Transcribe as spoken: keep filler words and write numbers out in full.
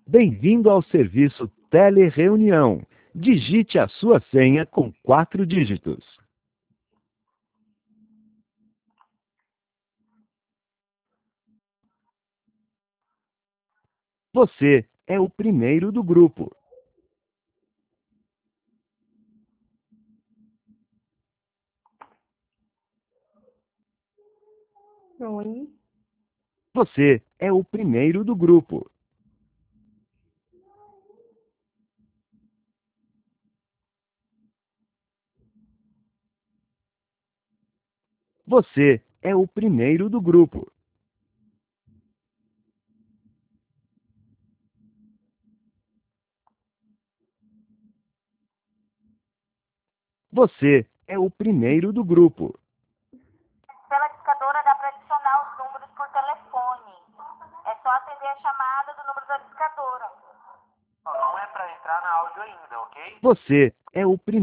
Bem-vindo ao serviço Telereunião. Digite a sua senha com quatro dígitos. Você é o primeiro do grupo. Oi. Você é o primeiro do grupo. Você é o primeiro do grupo. Você é o primeiro do grupo. Pela discadora dá para adicionar os números por telefone. É só atender a chamada do número da discadora. Não é para entrar na áudio ainda, ok? Você é o primeiro.